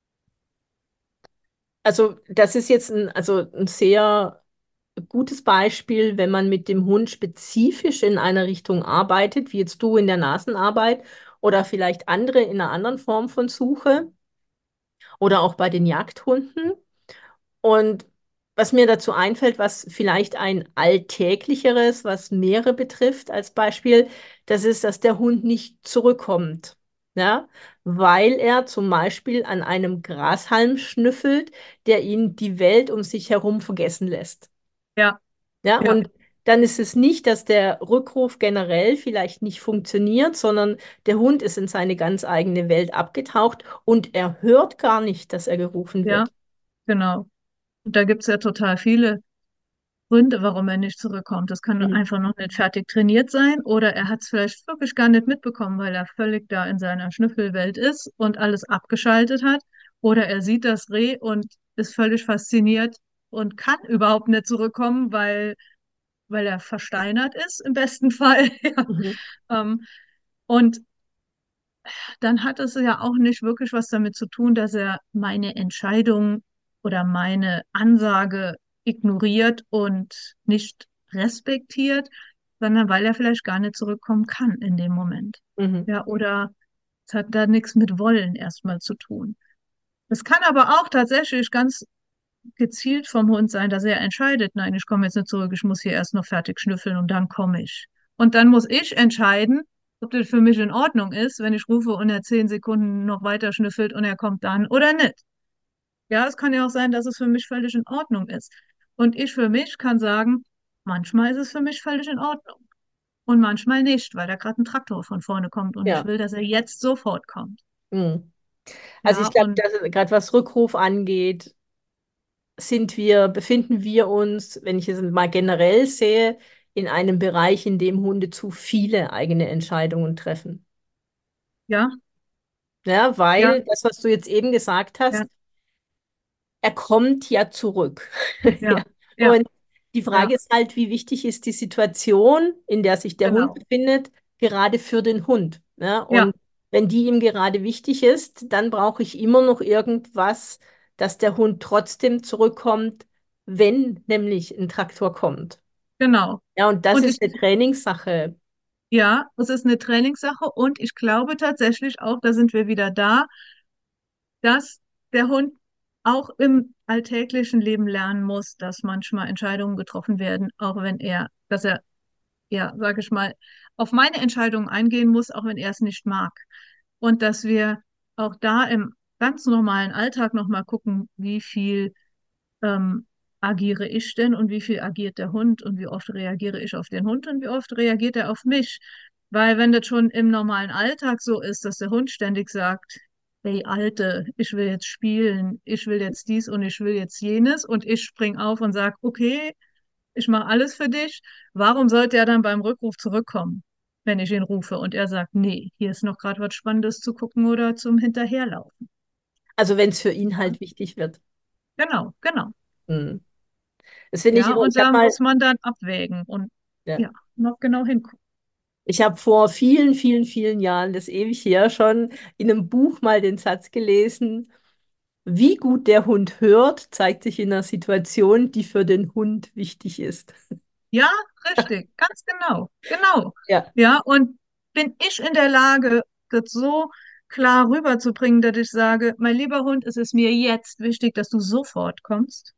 Also das ist jetzt ein, also ein sehr gutes Beispiel, wenn man mit dem Hund spezifisch in einer Richtung arbeitet, wie jetzt du in der Nasenarbeit oder vielleicht andere in einer anderen Form von Suche oder auch bei den Jagdhunden. Und was mir dazu einfällt, was vielleicht ein alltäglicheres, was Meere betrifft, als Beispiel, das ist, dass der Hund nicht zurückkommt. Ja, weil er zum Beispiel an einem Grashalm schnüffelt, der ihn die Welt um sich herum vergessen lässt. Ja, Ja, ja, und dann ist es nicht, dass der Rückruf generell vielleicht nicht funktioniert, sondern der Hund ist in seine ganz eigene Welt abgetaucht und er hört gar nicht, dass er gerufen ja, wird. genau. Und da gibt es ja total viele Gründe, warum er nicht zurückkommt. Das kann Mhm. einfach noch nicht fertig trainiert sein oder er hat es vielleicht wirklich gar nicht mitbekommen, weil er völlig da in seiner Schnüffelwelt ist und alles abgeschaltet hat. Oder er sieht das Reh und ist völlig fasziniert und kann überhaupt nicht zurückkommen, weil, weil er versteinert ist, im besten Fall. Ja. Mhm. Ähm, und dann hat es ja auch nicht wirklich was damit zu tun, dass er meine Entscheidung oder meine Ansage ignoriert und nicht respektiert, sondern weil er vielleicht gar nicht zurückkommen kann in dem Moment. Mhm. Ja, oder es hat da nichts mit Wollen erstmal zu tun. Es kann aber auch tatsächlich ganz gezielt vom Hund sein, dass er entscheidet, nein, ich komme jetzt nicht zurück, ich muss hier erst noch fertig schnüffeln und dann komme ich. Und dann muss ich entscheiden, ob das für mich in Ordnung ist, wenn ich rufe und er zehn Sekunden noch weiter schnüffelt und er kommt dann oder nicht. Ja, es kann ja auch sein, dass es für mich völlig in Ordnung ist. Und ich für mich kann sagen, manchmal ist es für mich völlig in Ordnung und manchmal nicht, weil da gerade ein Traktor von vorne kommt und ich Ja. will, dass er jetzt sofort kommt. Mhm. Also Ja, ich glaube, und dass gerade was Rückruf angeht, sind wir, befinden wir uns, wenn ich es mal generell sehe, in einem Bereich, in dem Hunde zu viele eigene Entscheidungen treffen. ja, Ja, ja, weil das, was du jetzt eben gesagt ja, hast, er kommt ja zurück. ja, Ja. ja, Und die ja, Frage ist halt, wie wichtig ist die Situation, in der sich der Hund genau. befindet, gerade für den Hund. Ja. Ja, Und wenn die ihm gerade wichtig ist, dann brauche ich immer noch irgendwas, dass der Hund trotzdem zurückkommt, wenn nämlich ein Traktor kommt. genau. Ja, und das Und ich, ist eine Trainingssache. ja, es ist eine Trainingssache und ich glaube tatsächlich auch, da sind wir wieder da, dass der Hund auch im alltäglichen Leben lernen muss, dass manchmal Entscheidungen getroffen werden, auch wenn er, dass er, ja, sage ich mal, auf meine Entscheidungen eingehen muss, auch wenn er es nicht mag. Und dass wir auch da im ganz normalen Alltag nochmal gucken, wie viel ähm, agiere ich denn und wie viel agiert der Hund und wie oft reagiere ich auf den Hund und wie oft reagiert er auf mich. Weil wenn das schon im normalen Alltag so ist, dass der Hund ständig sagt, hey Alte, ich will jetzt spielen, ich will jetzt dies und ich will jetzt jenes und ich spring auf und sag, okay, ich mache alles für dich, warum sollte er dann beim Rückruf zurückkommen, wenn ich ihn rufe und er sagt, nee, hier ist noch gerade was Spannendes zu gucken oder zum Hinterherlaufen. Also wenn es für ihn Ja, halt wichtig wird. genau, genau. Hm. Das finde ich Ja, immer, und ich habe da mal, muss man dann abwägen und ja. ja, noch genau hingucken. Ich habe vor vielen, vielen, vielen Jahren, das ist ewig her, schon in einem Buch mal den Satz gelesen, wie gut der Hund hört, zeigt sich in einer Situation, die für den Hund wichtig ist. Ja, richtig, ganz genau, genau. Ja. Ja, und bin ich in der Lage, das so klar rüberzubringen, dass ich sage, mein lieber Hund, es ist mir jetzt wichtig, dass du sofort kommst,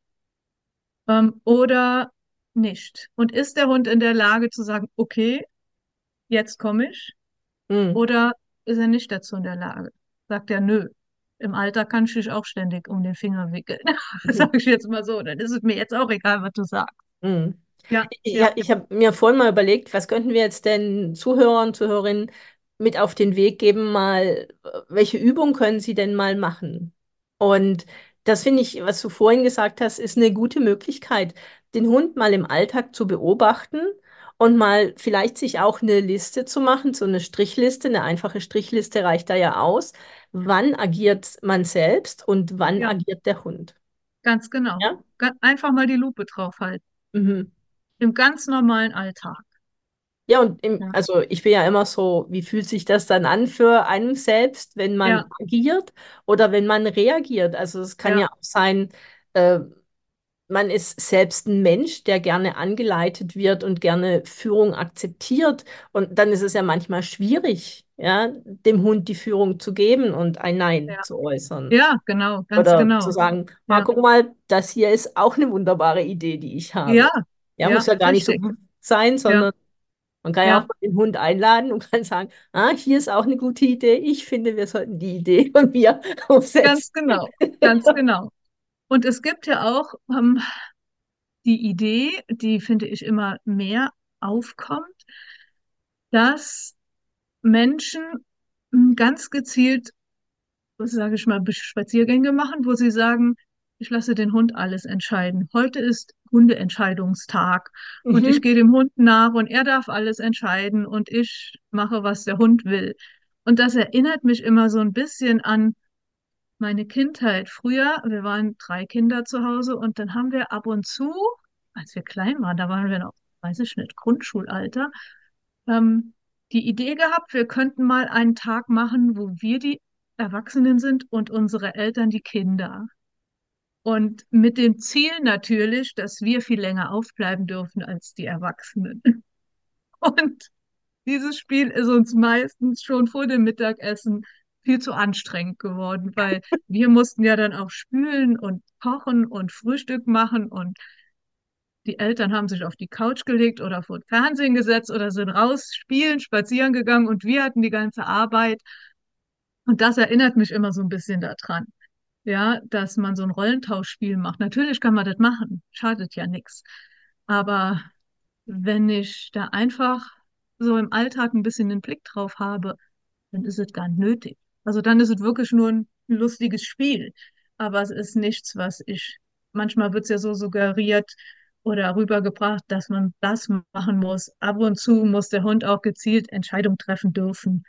ähm, oder nicht? Und ist der Hund in der Lage zu sagen, okay, jetzt komme ich, Hm. oder ist er nicht dazu in der Lage? Sagt er, nö. Im Alter kann ich dich auch ständig um den Finger wickeln. Mhm. Sag ich jetzt mal so. Dann ist es mir jetzt auch egal, was du sagst. Hm. Ja, Ja, ja, ich habe mir vorhin mal überlegt, was könnten wir jetzt denn Zuhörern, Zuhörerinnen mit auf den Weg geben, mal, äh, welche Übung können sie denn mal machen? Und das finde ich, was du vorhin gesagt hast, ist eine gute Möglichkeit, den Hund mal im Alltag zu beobachten und mal vielleicht sich auch eine Liste zu machen, so eine Strichliste, eine einfache Strichliste reicht da ja aus. Wann agiert man selbst und wann ja, agiert der Hund? ganz genau. Ja? Ga- Einfach mal die Lupe drauf halten. Mhm. Im ganz normalen Alltag. Ja, und im, Ja, also ich bin ja immer so, wie fühlt sich das dann an für einen selbst, wenn man ja, agiert oder wenn man reagiert? Also es kann ja, ja auch sein, äh, man ist selbst ein Mensch, der gerne angeleitet wird und gerne Führung akzeptiert. Und dann ist es ja manchmal schwierig, ja, dem Hund die Führung zu geben und ein Nein ja. zu äußern. Ja, genau, ganz Oder zu genau. sagen, ah, Ja, guck mal, das hier ist auch eine wunderbare Idee, die ich habe. ja, Ja, muss ja, ja gar nicht so richtig. gut sein, Ja, sondern man kann ja auch ja, mal den Hund einladen und kann sagen, ah, hier ist auch eine gute Idee. Ich finde, wir sollten die Idee von mir umsetzen. ganz genau, ganz genau. Und es gibt ja auch ähm, die Idee, die finde ich immer mehr aufkommt, dass Menschen m, ganz gezielt, sage ich mal, Spaziergänge machen, wo sie sagen, ich lasse den Hund alles entscheiden. Heute ist Hundeentscheidungstag und ich Mhm. gehe dem Hund nach und er darf alles entscheiden und ich mache, was der Hund will. Und das erinnert mich immer so ein bisschen an meine Kindheit. Früher, wir waren drei Kinder zu Hause und dann haben wir ab und zu, als wir klein waren, da waren wir noch, weiß ich nicht, Grundschulalter, ähm, die Idee gehabt, wir könnten mal einen Tag machen, wo wir die Erwachsenen sind und unsere Eltern die Kinder. Und mit dem Ziel natürlich, dass wir viel länger aufbleiben dürfen als die Erwachsenen. Und dieses Spiel ist uns meistens schon vor dem Mittagessen viel zu anstrengend geworden, weil wir mussten ja dann auch spülen und kochen und Frühstück machen und die Eltern haben sich auf die Couch gelegt oder vor den Fernsehen gesetzt oder sind raus spielen, spazieren gegangen und wir hatten die ganze Arbeit. Und das erinnert mich immer so ein bisschen daran, ja, dass man so ein Rollentauschspiel macht. Natürlich kann man das machen, schadet ja nichts. Aber wenn ich da einfach so im Alltag ein bisschen den Blick drauf habe, dann ist es gar nicht nötig. Also dann ist es wirklich nur ein lustiges Spiel. Aber es ist nichts, was ich, manchmal wird es ja so suggeriert oder rübergebracht, dass man das machen muss. Ab und zu muss der Hund auch gezielt Entscheidungen treffen dürfen.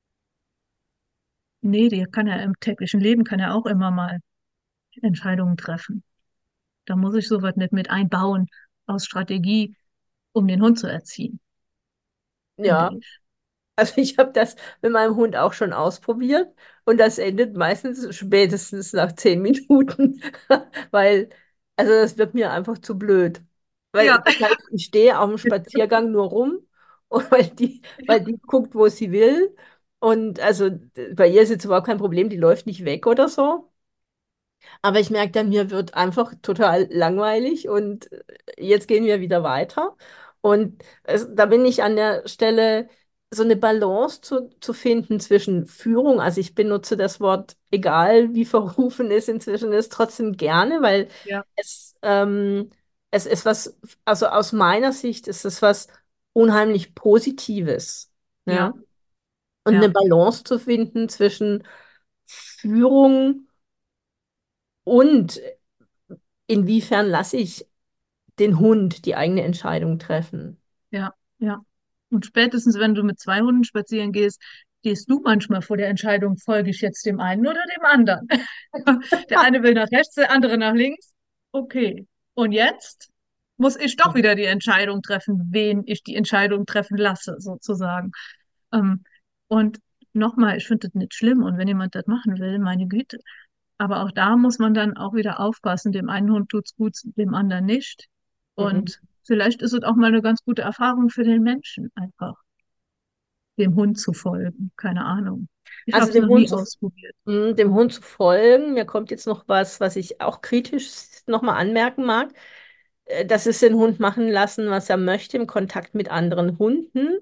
Nee, der kann ja im täglichen Leben, kann er auch immer mal Entscheidungen treffen. Da muss ich sowas nicht mit einbauen aus Strategie, um den Hund zu erziehen, finde Ja. ich. Also ich habe das mit meinem Hund auch schon ausprobiert und das endet meistens spätestens nach zehn Minuten, weil, also das wird mir einfach zu blöd. Weil Ja, das heißt, ich stehe auf dem Spaziergang nur rum und weil die, weil die guckt, wo sie will. Und also bei ihr ist jetzt überhaupt kein Problem, die läuft nicht weg oder so. Aber ich merke dann, mir wird einfach total langweilig und äh, jetzt gehen wir wieder weiter. Und es, da bin ich an der Stelle, so eine Balance zu, zu finden zwischen Führung. Also ich benutze das Wort, egal wie verrufen es inzwischen ist, trotzdem gerne, weil ja, es, ähm, es ist was, also aus meiner Sicht ist es was unheimlich Positives. Ja? ja, Und eine ja, Balance zu finden zwischen Führung und inwiefern lasse ich den Hund die eigene Entscheidung treffen? ja, ja. Und spätestens, wenn du mit zwei Hunden spazieren gehst, stehst du manchmal vor der Entscheidung, folge ich jetzt dem einen oder dem anderen? Der eine will nach rechts, der andere nach links. Okay. Und jetzt muss ich doch wieder die Entscheidung treffen, wen ich die Entscheidung treffen lasse, sozusagen. Ähm, und nochmal, ich finde das nicht schlimm. Und wenn jemand das machen will, meine Güte. Aber auch da muss man dann auch wieder aufpassen. Dem einen Hund tut's gut, dem anderen nicht. Mhm. Und vielleicht ist es auch mal eine ganz gute Erfahrung für den Menschen, einfach dem Hund zu folgen. Keine Ahnung. Ich habe Also es dem noch Hund nie zu, ausprobiert. mm, dem Hund zu folgen, mir kommt jetzt noch was, was ich auch kritisch nochmal anmerken mag. Äh, Das ist den Hund machen lassen, was er möchte im Kontakt mit anderen Hunden.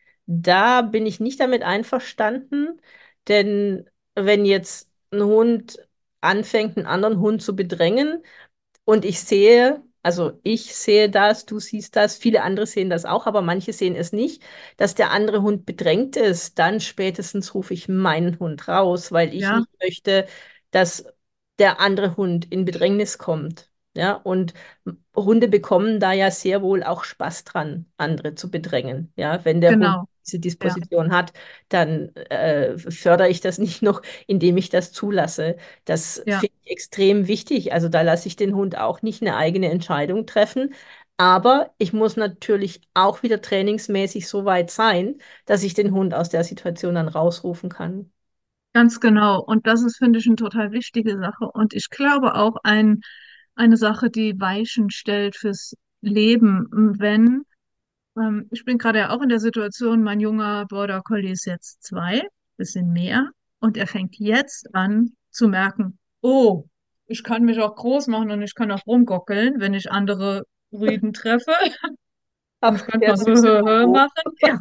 Da bin ich nicht damit einverstanden, denn wenn jetzt ein Hund anfängt, einen anderen Hund zu bedrängen, und ich sehe, also ich sehe das, du siehst das, viele andere sehen das auch, aber manche sehen es nicht, dass der andere Hund bedrängt ist. Dann spätestens rufe ich meinen Hund raus, weil ich Ja, nicht möchte, dass der andere Hund in Bedrängnis kommt. Ja, und Hunde bekommen da ja sehr wohl auch Spaß dran, andere zu bedrängen. Ja, wenn der Hund genau. diese Ja, Disposition hat, dann äh, fördere ich das nicht noch, indem ich das zulasse. Das ja. finde ich extrem wichtig. Also da lasse ich den Hund auch nicht eine eigene Entscheidung treffen. Aber ich muss natürlich auch wieder trainingsmäßig so weit sein, dass ich den Hund aus der Situation dann rausrufen kann. Ganz genau. Und das ist, finde ich, eine total wichtige Sache. Und ich glaube auch ein, eine Sache, die Weichen stellt fürs Leben. Wenn, ähm, ich bin gerade ja auch in der Situation, mein junger Border Collie ist jetzt zwei, bisschen mehr. Und er fängt jetzt an zu merken, oh, ich kann mich auch groß machen und ich kann auch rumgockeln, wenn ich andere Rüden treffe. Und ich Ach, kann der mal süße Bobo. machen. Ja.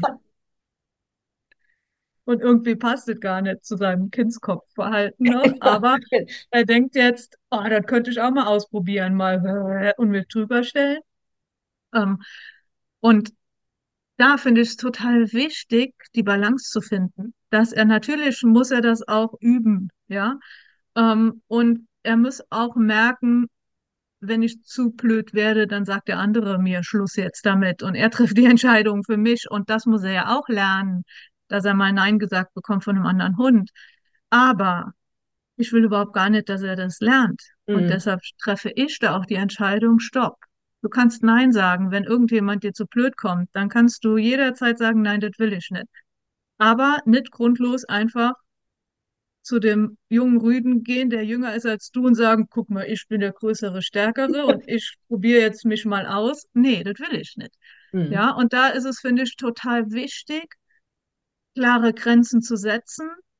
Und irgendwie passt es gar nicht zu seinem Kindskopfverhalten, ne? Aber er denkt jetzt, oh, das könnte ich auch mal ausprobieren, mal und mich drüber stellen. Ähm, und da finde ich es total wichtig, die Balance zu finden. Dass er natürlich muss er das auch üben, ja. Ähm, und er muss auch merken, wenn ich zu blöd werde, dann sagt der andere mir Schluss jetzt damit und er trifft die Entscheidung für mich und das muss er ja auch lernen, dass er mal Nein gesagt bekommt von einem anderen Hund. Aber ich will überhaupt gar nicht, dass er das lernt und Hm, deshalb treffe ich da auch die Entscheidung, stopp. Du kannst Nein sagen, wenn irgendjemand dir zu blöd kommt, dann kannst du jederzeit sagen, nein, das will ich nicht. Aber nicht grundlos einfach zu dem jungen Rüden gehen, der jünger ist als du und sagen, guck mal, ich bin der größere, stärkere und ich probiere jetzt mich mal aus. Nee, das will ich nicht. hm, Ja, und da ist es, finde ich, total wichtig, klare Grenzen zu setzen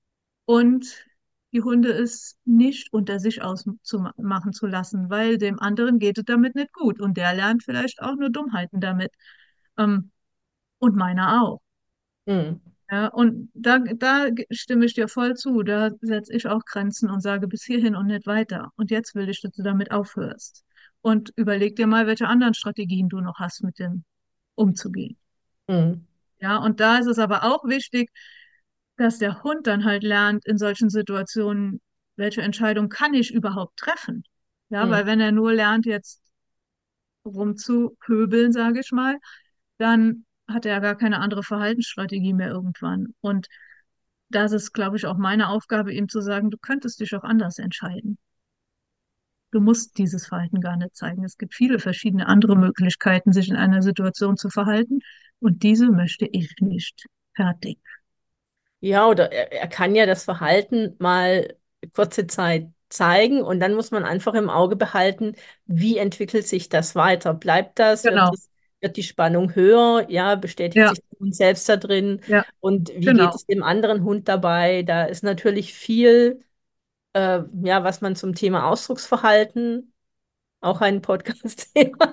und die Hunde es nicht unter sich ausmachen zu lassen, weil dem anderen geht es damit nicht gut und der lernt vielleicht auch nur Dummheiten damit. Ähm, und meiner auch. Mhm. Ja, und da, da stimme ich dir voll zu. Da setze ich auch Grenzen und sage bis hierhin und nicht weiter. Und jetzt will ich, dass du damit aufhörst. Und überleg dir mal, welche anderen Strategien du noch hast, mit dem umzugehen. Mhm. Ja, und da ist es aber auch wichtig, dass der Hund dann halt lernt, in solchen Situationen, welche Entscheidung kann ich überhaupt treffen? Ja, Mhm. weil wenn er nur lernt, jetzt rumzupöbeln, sage ich mal, dann hat er ja gar keine andere Verhaltensstrategie mehr irgendwann. Und das ist, glaube ich, auch meine Aufgabe, ihm zu sagen, du könntest dich auch anders entscheiden. Du musst dieses Verhalten gar nicht zeigen. Es gibt viele verschiedene andere Möglichkeiten, sich in einer Situation zu verhalten. Und diese möchte ich nicht. Fertig. Ja, oder er, er kann ja das Verhalten mal kurze Zeit zeigen und dann muss man einfach im Auge behalten, wie entwickelt sich das weiter? Bleibt das? Wird Genau. das, wird die Spannung höher? Ja, bestätigt Ja, sich der Hund selbst da drin? ja, Und wie geht genau. es dem anderen Hund dabei? Da ist natürlich viel, äh, ja, was man zum Thema Ausdrucksverhalten, auch ein Podcast-Thema,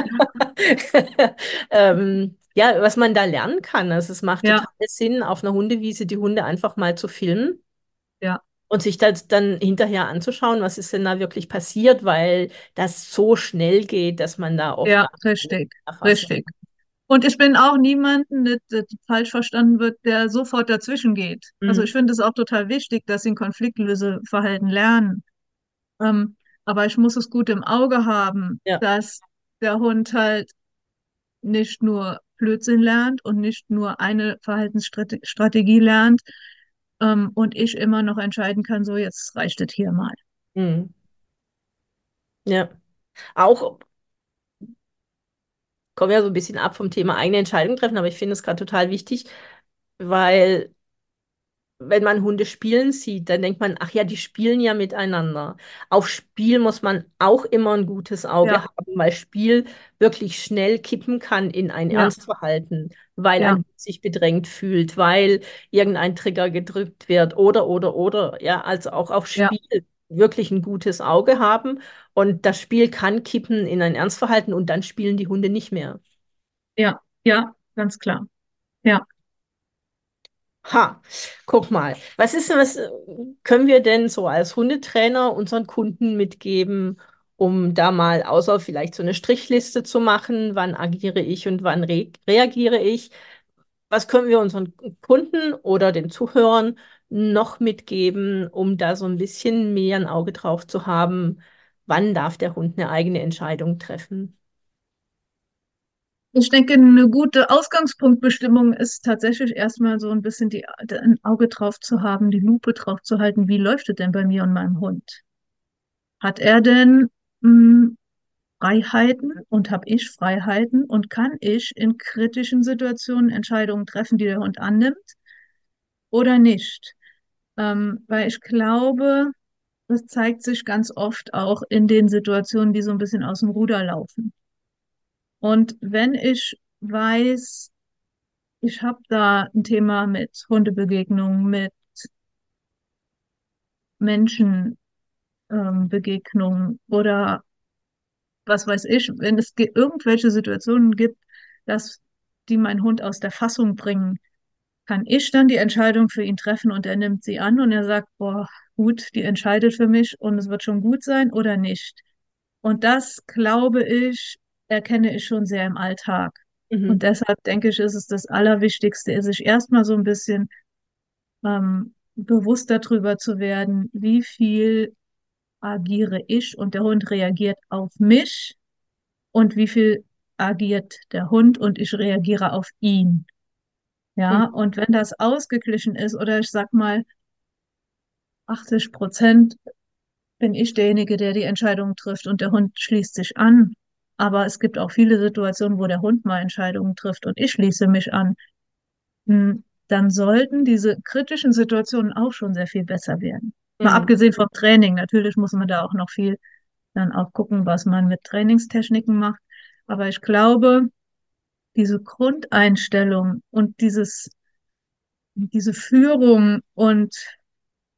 ähm, ja, was man da lernen kann. Also es macht Ja, total Sinn, auf einer Hundewiese die Hunde einfach mal zu filmen ja, und sich das dann hinterher anzuschauen, was ist denn da wirklich passiert, weil das so schnell geht, dass man da oft ja, gar nicht richtig, erfassen richtig. kann. Und ich bin auch niemanden, der, der falsch verstanden wird, der sofort dazwischen geht. Also ich Mhm. finde es auch total wichtig, dass sie ein Konfliktlöseverhalten lernen. Ähm, aber ich muss es gut im Auge haben, Ja. dass der Hund halt nicht nur Blödsinn lernt und nicht nur eine Verhaltensstrategie lernt, ähm, und ich immer noch entscheiden kann, so jetzt reicht es hier mal. Mhm. Ja. Auch kommen ja so ein bisschen ab vom Thema eigene Entscheidung treffen, aber ich finde es gerade total wichtig, weil wenn man Hunde spielen sieht, dann denkt man, ach ja, die spielen ja miteinander. Auf Spiel muss man auch immer ein gutes Auge Ja, haben, weil Spiel wirklich schnell kippen kann in ein ja, Ernstverhalten, weil ein ja, Hund sich bedrängt fühlt, weil irgendein Trigger gedrückt wird oder, oder, oder. Ja, also auch auf ja, Spiel wirklich ein gutes Auge haben und das Spiel kann kippen in ein Ernstverhalten und dann spielen die Hunde nicht mehr. ja, ja, ganz klar. Ja. Ha, guck mal. Was ist denn, was äh, können wir denn so als Hundetrainer unseren Kunden mitgeben, um da mal außer vielleicht so eine Strichliste zu machen, wann agiere ich und wann re reagiere ich? Was können wir unseren Kunden oder den Zuhörern noch mitgeben, um da so ein bisschen mehr ein Auge drauf zu haben, wann darf der Hund eine eigene Entscheidung treffen? Ich denke, eine gute Ausgangspunktbestimmung ist tatsächlich erstmal so ein bisschen die, ein Auge drauf zu haben, die Lupe drauf zu halten. Wie läuft es denn bei mir und meinem Hund? Hat er denn mh, Freiheiten und habe ich Freiheiten und kann ich in kritischen Situationen Entscheidungen treffen, die der Hund annimmt oder nicht? Ähm, weil ich glaube, das zeigt sich ganz oft auch in den Situationen, die so ein bisschen aus dem Ruder laufen. Und wenn ich weiß, ich habe da ein Thema mit Hundebegegnungen, mit Menschenbegegnungen, ähm, Begegnungen oder was weiß ich, wenn es ge- irgendwelche Situationen gibt, dass die meinen Hund aus der Fassung bringen, kann ich dann die Entscheidung für ihn treffen und er nimmt sie an und er sagt, boah, gut, die entscheidet für mich und es wird schon gut sein oder nicht. Und das, glaube ich, erkenne ich schon sehr im Alltag. Und Mhm. deshalb denke ich, ist es das Allerwichtigste, sich erstmal so ein bisschen ähm, bewusst darüber zu werden, wie viel agiere ich und der Hund reagiert auf mich und wie viel agiert der Hund und ich reagiere auf ihn. Ja, Mhm. und wenn das ausgeglichen ist oder ich sag mal achtzig Prozent bin ich derjenige, der die Entscheidung trifft und der Hund schließt sich an. Aber es gibt auch viele Situationen, wo der Hund mal Entscheidungen trifft und ich schließe mich an. Hm, dann sollten diese kritischen Situationen auch schon sehr viel besser werden. Mal Mhm. abgesehen vom Training. Natürlich muss man da auch noch viel dann auch gucken, was man mit Trainingstechniken macht. Aber ich glaube, diese Grundeinstellung und dieses, diese Führung und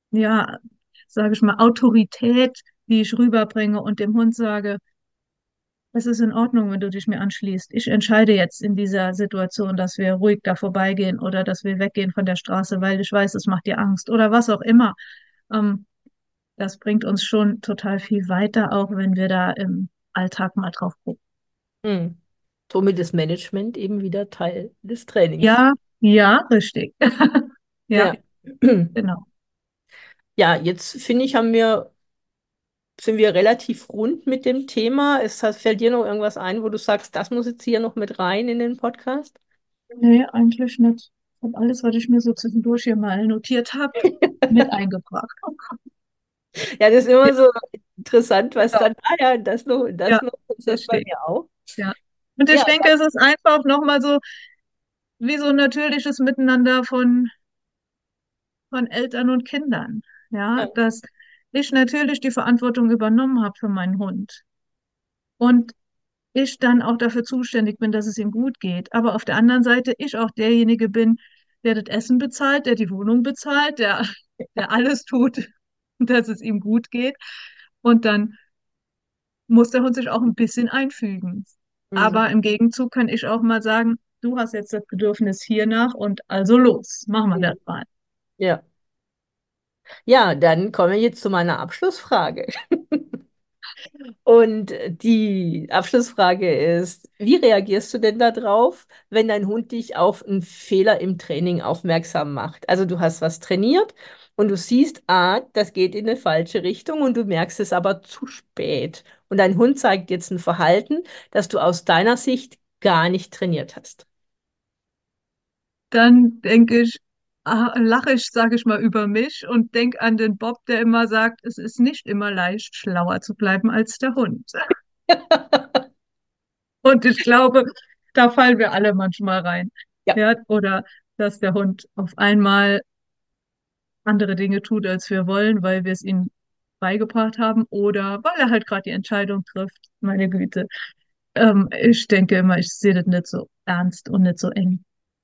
ja, sage ich mal, Autorität, die ich rüberbringe und dem Hund sage, es ist in Ordnung, wenn du dich mir anschließt. Ich entscheide jetzt in dieser Situation, dass wir ruhig da vorbeigehen oder dass wir weggehen von der Straße, weil ich weiß, es macht dir Angst oder was auch immer. Ähm, Das bringt uns schon total viel weiter, auch wenn wir da im Alltag mal drauf gucken. Hm. Somit ist Management eben wieder Teil des Trainings. Ja, ja, richtig. Ja, Ja. genau. Ja, jetzt finde ich, haben wir, sind wir relativ rund mit dem Thema. Es hat, fällt dir noch irgendwas ein, wo du sagst, das muss jetzt hier noch mit rein in den Podcast? Nee, eigentlich nicht. Ich habe alles, was ich mir so zwischendurch hier mal notiert habe, mit eingebracht. Ja, das ist Ja, immer so interessant, was genau. dann, ah ja, das noch, das Ja, noch, das ist bei richtig. mir auch. Ja. Und Ja, ich denke, es ist einfach nochmal so wie so ein natürliches Miteinander von, von Eltern und Kindern. Ja, ja, dass ich natürlich die Verantwortung übernommen habe für meinen Hund. Und ich dann auch dafür zuständig bin, dass es ihm gut geht. Aber auf der anderen Seite ich auch derjenige bin, der das Essen bezahlt, der die Wohnung bezahlt, der, der alles tut, dass es ihm gut geht. Und dann muss der Hund sich auch ein bisschen einfügen. hm, Aber im Gegenzug kann ich auch mal sagen, du hast jetzt das Bedürfnis hiernach und also los, machen wir das hm, mal. ja. Ja, dann kommen wir jetzt zu meiner Abschlussfrage. Und die Abschlussfrage ist, wie reagierst du denn darauf, wenn dein Hund dich auf einen Fehler im Training aufmerksam macht? Also du hast was trainiert und du siehst, ah, das geht in eine falsche Richtung und du merkst es aber zu spät. Und dein Hund zeigt jetzt ein Verhalten, das du aus deiner Sicht gar nicht trainiert hast. Dann denke ich, ah, lache ich, sage ich mal, über mich und denke an den Bob, der immer sagt, es ist nicht immer leicht, schlauer zu bleiben als der Hund. Und ich glaube, da fallen wir alle manchmal rein. Ja, Ja, oder dass der Hund auf einmal andere Dinge tut, als wir wollen, weil wir es ihm beigebracht haben oder weil er halt gerade die Entscheidung trifft. Meine Güte. Ähm, ich denke immer, ich sehe das nicht so ernst und nicht so eng.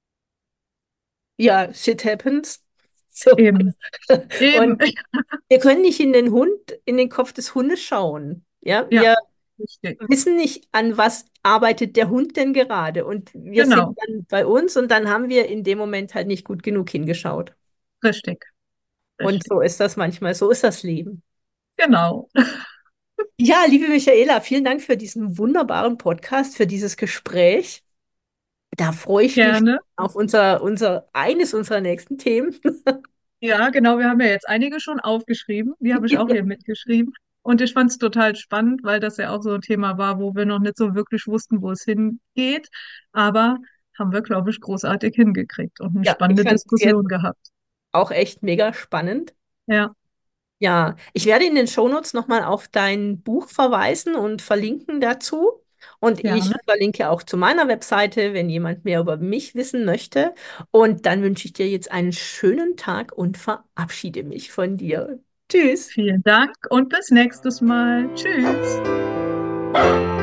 ja, shit happens. So. Eben, eben. Und wir können nicht in den Hund, in den Kopf des Hundes schauen. Ja, Ja, wir richtig. wissen nicht, an was arbeitet der Hund denn gerade. Und wir sind Genau, dann bei uns und dann haben wir in dem Moment halt nicht gut genug hingeschaut. richtig, Und richtig. so ist das manchmal, so ist das Leben. Genau. Ja, liebe Michaela, vielen Dank für diesen wunderbaren Podcast, für dieses Gespräch. Da freue ich mich Gerne. auf unser, unser, eines unserer nächsten Themen. Ja, genau. Wir haben ja jetzt einige schon aufgeschrieben. Die habe ich auch hier mitgeschrieben. Und ich fand es total spannend, weil das ja auch so ein Thema war, wo wir noch nicht so wirklich wussten, wo es hingeht. Aber haben wir, glaube ich, großartig hingekriegt und eine Ja, ich spannende fand es jetzt Diskussion gehabt. auch echt mega spannend. Ja, Ja, ich werde in den Shownotes nochmal auf dein Buch verweisen und verlinken dazu. Und gerne. ich verlinke auch zu meiner Webseite, wenn jemand mehr über mich wissen möchte. Und dann wünsche ich dir jetzt einen schönen Tag und verabschiede mich von dir. Tschüss. Vielen Dank und bis nächstes Mal. Tschüss.